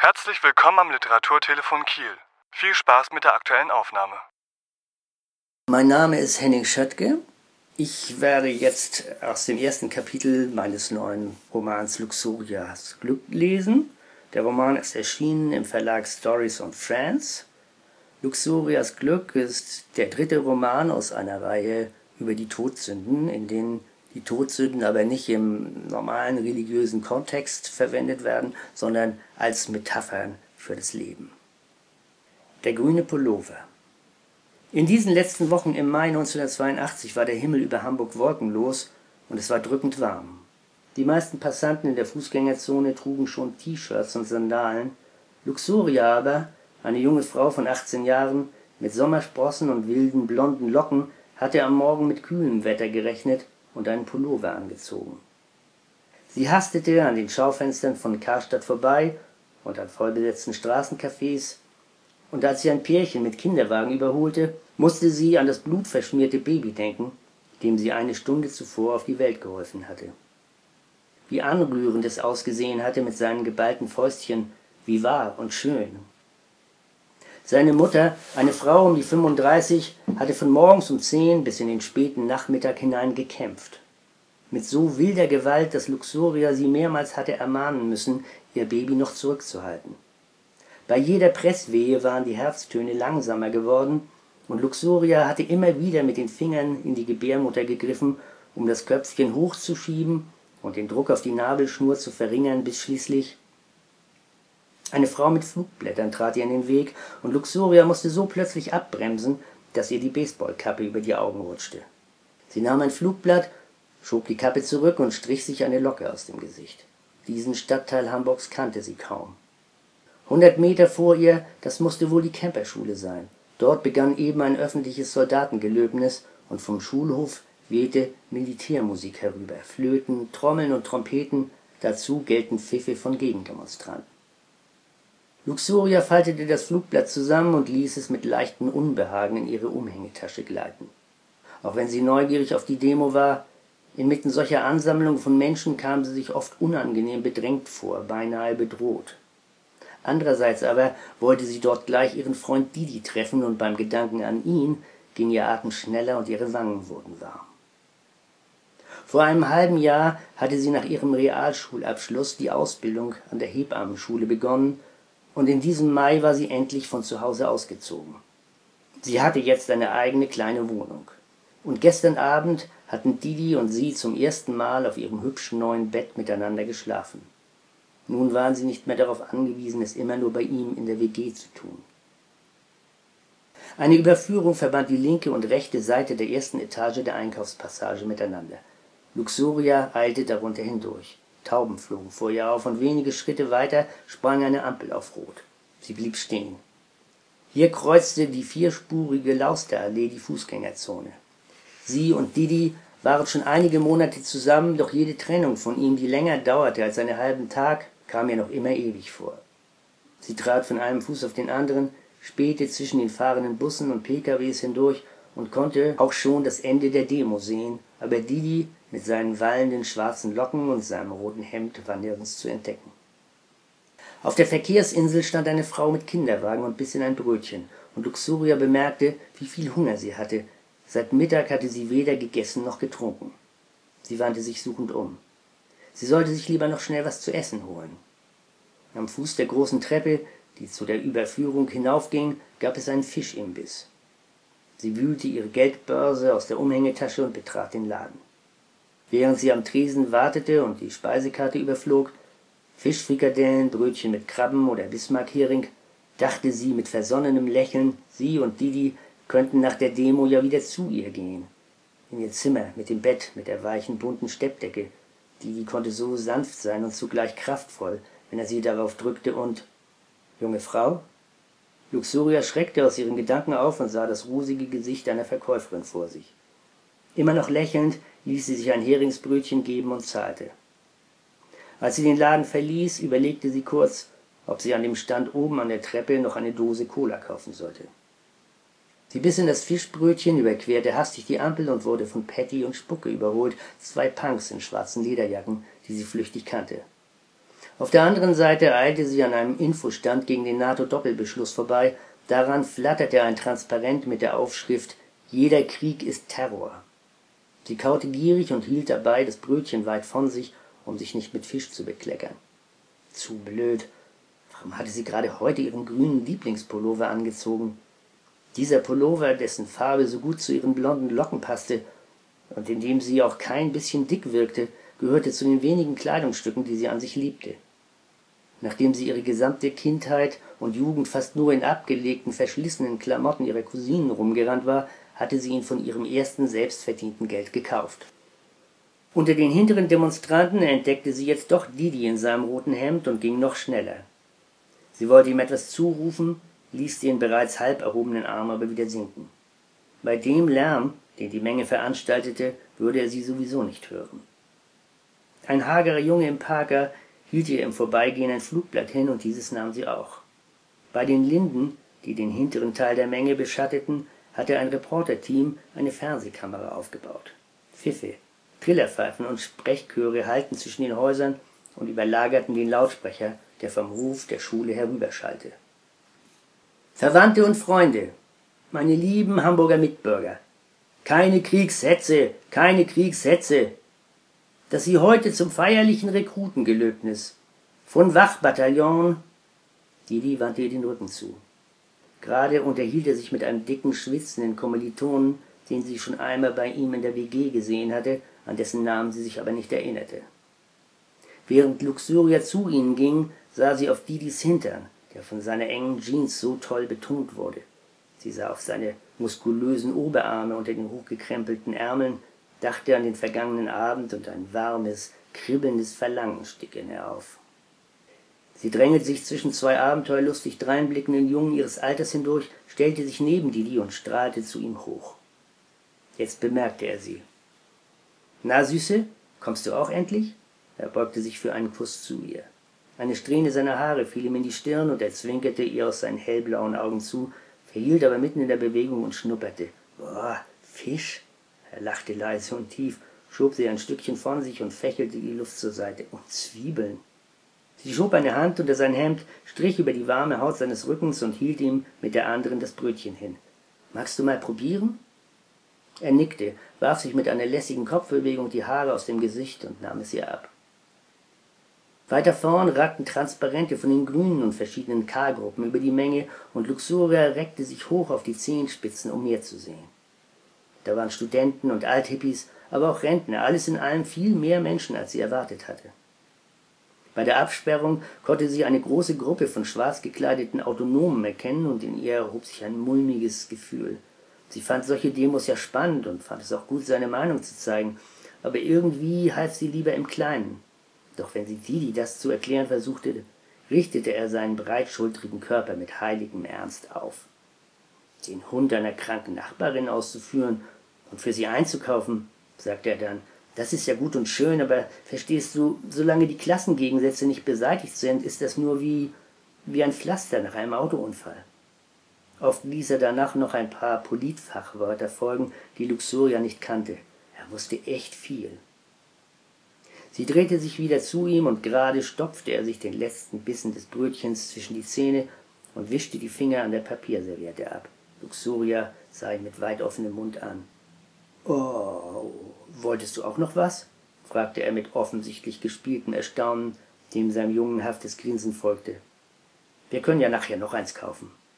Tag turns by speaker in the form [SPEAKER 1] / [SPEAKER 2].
[SPEAKER 1] Herzlich willkommen am Literaturtelefon Kiel. Viel Spaß mit der aktuellen Aufnahme.
[SPEAKER 2] Mein Name ist Henning Schöttke. Ich werde jetzt aus dem ersten Kapitel meines neuen Romans Luxurias Glück lesen. Der Roman ist erschienen im Verlag Stories on France. Luxurias Glück ist der dritte Roman aus einer Reihe über die Todsünden, in denen die Todsünden aber nicht im normalen religiösen Kontext verwendet werden, sondern als Metaphern für das Leben. Der grüne Pullover. In diesen letzten Wochen im Mai 1982 war der Himmel über Hamburg wolkenlos und es war drückend warm. Die meisten Passanten in der Fußgängerzone trugen schon T-Shirts und Sandalen. Luxuria aber, eine junge Frau von 18 Jahren, mit Sommersprossen und wilden blonden Locken, hatte am Morgen mit kühlem Wetter gerechnet und einen Pullover angezogen. Sie hastete an den Schaufenstern von Karstadt vorbei und an vollbesetzten Straßencafés, und als sie ein Pärchen mit Kinderwagen überholte, musste sie an das blutverschmierte Baby denken, dem sie eine Stunde zuvor auf die Welt geholfen hatte. Wie anrührend es ausgesehen hatte mit seinen geballten Fäustchen, wie wahr und schön. Seine Mutter, eine Frau um die 35, hatte von morgens um 10 bis in den späten Nachmittag hinein gekämpft. Mit so wilder Gewalt, dass Luxuria sie mehrmals hatte ermahnen müssen, ihr Baby noch zurückzuhalten. Bei jeder Presswehe waren die Herztöne langsamer geworden, und Luxuria hatte immer wieder mit den Fingern in die Gebärmutter gegriffen, um das Köpfchen hochzuschieben und den Druck auf die Nabelschnur zu verringern, bis schließlich eine Frau mit Flugblättern trat ihr in den Weg, und Luxuria musste so plötzlich abbremsen, dass ihr die Baseballkappe über die Augen rutschte. Sie nahm ein Flugblatt, schob die Kappe zurück und strich sich eine Locke aus dem Gesicht. Diesen Stadtteil Hamburgs kannte sie kaum. 100 Meter vor ihr, das musste wohl die Camperschule sein. Dort begann eben ein öffentliches Soldatengelöbnis, und vom Schulhof wehte Militärmusik herüber. Flöten, Trommeln und Trompeten, dazu gellten Pfiffe von Gegendemonstranten. Luxuria faltete das Flugblatt zusammen und ließ es mit leichtem Unbehagen in ihre Umhängetasche gleiten. Auch wenn sie neugierig auf die Demo war, inmitten solcher Ansammlungen von Menschen kam sie sich oft unangenehm bedrängt vor, beinahe bedroht. Andererseits aber wollte sie dort gleich ihren Freund Didi treffen, und beim Gedanken an ihn ging ihr Atem schneller und ihre Wangen wurden warm. Vor einem halben Jahr hatte sie nach ihrem Realschulabschluss die Ausbildung an der Hebammenschule begonnen, und in diesem Mai war sie endlich von zu Hause ausgezogen. Sie hatte jetzt eine eigene kleine Wohnung. Und gestern Abend hatten Didi und sie zum ersten Mal auf ihrem hübschen neuen Bett miteinander geschlafen. Nun waren sie nicht mehr darauf angewiesen, es immer nur bei ihm in der WG zu tun. Eine Überführung verband die linke und rechte Seite der ersten Etage der Einkaufspassage miteinander. Luxuria eilte darunter hindurch. Tauben flogen vor ihr auf, und wenige Schritte weiter sprang eine Ampel auf Rot. Sie blieb stehen. Hier kreuzte die vierspurige Lausterallee die Fußgängerzone. Sie und Didi waren schon einige Monate zusammen, doch jede Trennung von ihm, die länger dauerte als einen halben Tag, kam ihr noch immer ewig vor. Sie trat von einem Fuß auf den anderen, spähte zwischen den fahrenden Bussen und PKWs hindurch und konnte auch schon das Ende der Demo sehen, aber Didi mit seinen wallenden schwarzen Locken und seinem roten Hemd war nirgends zu entdecken. Auf der Verkehrsinsel stand eine Frau mit Kinderwagen und biss in ein Brötchen, und Luxuria bemerkte, wie viel Hunger sie hatte. Seit Mittag hatte sie weder gegessen noch getrunken. Sie wandte sich suchend um. Sie sollte sich lieber noch schnell was zu essen holen. Am Fuß der großen Treppe, die zu der Überführung hinaufging, gab es einen Fischimbiss. Sie wühlte ihre Geldbörse aus der Umhängetasche und betrat den Laden. Während sie am Tresen wartete und die Speisekarte überflog, Fischfrikadellen, Brötchen mit Krabben oder Bismarck-Hering, dachte sie mit versonnenem Lächeln, sie und Didi könnten nach der Demo ja wieder zu ihr gehen. In ihr Zimmer, mit dem Bett, mit der weichen, bunten Steppdecke. Didi konnte so sanft sein und zugleich kraftvoll, wenn er sie darauf drückte und »Junge Frau?« Luxuria schreckte aus ihren Gedanken auf und sah das rosige Gesicht einer Verkäuferin vor sich. Immer noch lächelnd ließ sie sich ein Heringsbrötchen geben und zahlte. Als sie den Laden verließ, überlegte sie kurz, ob sie an dem Stand oben an der Treppe noch eine Dose Cola kaufen sollte. Sie biss in das Fischbrötchen, überquerte hastig die Ampel und wurde von Patty und Spucke überholt, 2 Punks in schwarzen Lederjacken, die sie flüchtig kannte. Auf der anderen Seite eilte sie an einem Infostand gegen den NATO-Doppelbeschluss vorbei. Daran flatterte ein Transparent mit der Aufschrift »Jeder Krieg ist Terror«. Sie kaute gierig und hielt dabei das Brötchen weit von sich, um sich nicht mit Fisch zu bekleckern. Zu blöd. Warum hatte sie gerade heute ihren grünen Lieblingspullover angezogen? Dieser Pullover, dessen Farbe so gut zu ihren blonden Locken passte und in dem sie auch kein bisschen dick wirkte, gehörte zu den wenigen Kleidungsstücken, die sie an sich liebte. Nachdem sie ihre gesamte Kindheit und Jugend fast nur in abgelegten, verschlissenen Klamotten ihrer Cousinen rumgerannt war, hatte sie ihn von ihrem ersten selbstverdienten Geld gekauft. Unter den hinteren Demonstranten entdeckte sie jetzt doch Didi in seinem roten Hemd und ging noch schneller. Sie wollte ihm etwas zurufen, ließ den bereits halb erhobenen Arm aber wieder sinken. Bei dem Lärm, den die Menge veranstaltete, würde er sie sowieso nicht hören. Ein hagerer Junge im Parker hielt ihr im Vorbeigehen ein Flugblatt hin und dieses nahm sie auch. Bei den Linden, die den hinteren Teil der Menge beschatteten, hatte ein Reporterteam eine Fernsehkamera aufgebaut. Pfiffe, Trillerpfeifen und Sprechchöre hallten zwischen den Häusern und überlagerten den Lautsprecher, der vom Hof der Schule herüberschallte. Verwandte und Freunde, meine lieben Hamburger Mitbürger, keine Kriegshetze, keine Kriegshetze. Dass Sie heute zum feierlichen Rekrutengelöbnis von Wachbataillon. Didi wandte ihr den Rücken zu. Gerade unterhielt er sich mit einem dicken, schwitzenden Kommilitonen, den sie schon einmal bei ihm in der WG gesehen hatte, an dessen Namen sie sich aber nicht erinnerte. Während Luxuria zu ihnen ging, sah sie auf Didis Hintern, der von seiner engen Jeans so toll betont wurde. Sie sah auf seine muskulösen Oberarme unter den hochgekrempelten Ärmeln, dachte an den vergangenen Abend und ein warmes, kribbelndes Verlangen stieg in ihr auf. Sie drängelt sich zwischen zwei abenteuerlustig dreinblickenden Jungen ihres Alters hindurch, stellte sich neben Didi und strahlte zu ihm hoch. Jetzt bemerkte er sie. »Na, Süße, kommst du auch endlich?« Er beugte sich für einen Kuss zu ihr. Eine Strähne seiner Haare fiel ihm in die Stirn und er zwinkerte ihr aus seinen hellblauen Augen zu, verhielt aber mitten in der Bewegung und schnupperte. »Boah, Fisch?« Er lachte leise und tief, schob sie ein Stückchen von sich und fächelte die Luft zur Seite. »Und Zwiebeln!« Sie schob eine Hand unter sein Hemd, strich über die warme Haut seines Rückens und hielt ihm mit der anderen das Brötchen hin. »Magst du mal probieren?« Er nickte, warf sich mit einer lässigen Kopfbewegung die Haare aus dem Gesicht und nahm es ihr ab. Weiter vorn ragten Transparente von den Grünen und verschiedenen K-Gruppen über die Menge und Luxuria reckte sich hoch auf die Zehenspitzen, um mehr zu sehen. Da waren Studenten und Althippies, aber auch Rentner, alles in allem viel mehr Menschen, als sie erwartet hatte. Bei der Absperrung konnte sie eine große Gruppe von schwarz gekleideten Autonomen erkennen und in ihr erhob sich ein mulmiges Gefühl. Sie fand solche Demos ja spannend und fand es auch gut, seine Meinung zu zeigen, aber irgendwie half sie lieber im Kleinen. Doch wenn sie Didi das zu erklären versuchte, richtete er seinen breitschultrigen Körper mit heiligem Ernst auf. Den Hund einer kranken Nachbarin auszuführen und für sie einzukaufen, sagte er dann, das ist ja gut und schön, aber verstehst du, solange die Klassengegensätze nicht beseitigt sind, ist das nur wie ein Pflaster nach einem Autounfall. Oft ließ er danach noch ein paar Politfachwörter folgen, die Luxuria nicht kannte. Er wusste echt viel. Sie drehte sich wieder zu ihm und gerade stopfte er sich den letzten Bissen des Brötchens zwischen die Zähne und wischte die Finger an der Papierserviette ab. Luxuria sah ihn mit weit offenem Mund an. »Oh, wolltest du auch noch was?« fragte er mit offensichtlich gespieltem Erstaunen, dem sein jungenhaftes Grinsen folgte. »Wir können ja nachher noch eins kaufen.«